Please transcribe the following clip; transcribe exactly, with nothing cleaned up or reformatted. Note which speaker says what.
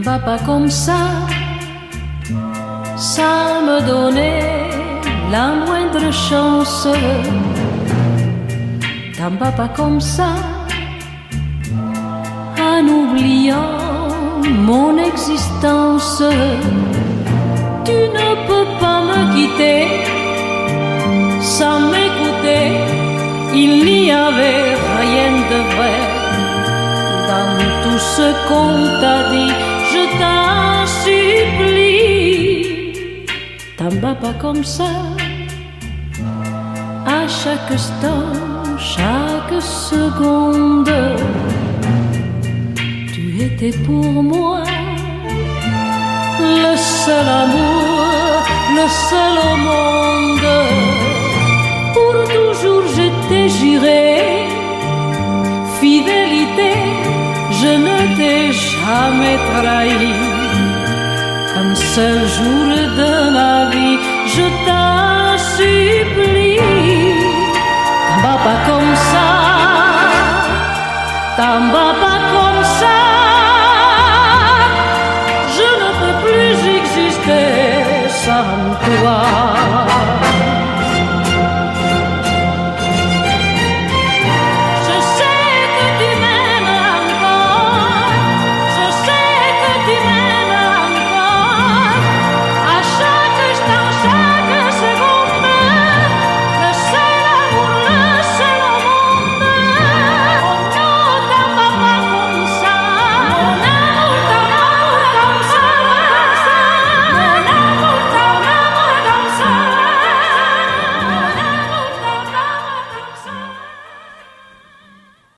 Speaker 1: bats pas comme ça, ça me donnait la moindre chance. T'en bats pas comme ça, en oubliant mon existence. Tu ne peux pas me quitter sans m'écouter. Il n'y avait rien de vrai dans tout ce qu'on t'a dit. Je t'en supplie, t'en bats pas comme ça. À chaque instant, chaque seconde, tu étais pour moi le seul amour, le seul au monde. Pour toujours je t'ai juré fidélité, je ne t'ai jamais trahi. Un seul jour de ma vie, je t'en supplie, t'en bats pas comme ça, t'en bats pas.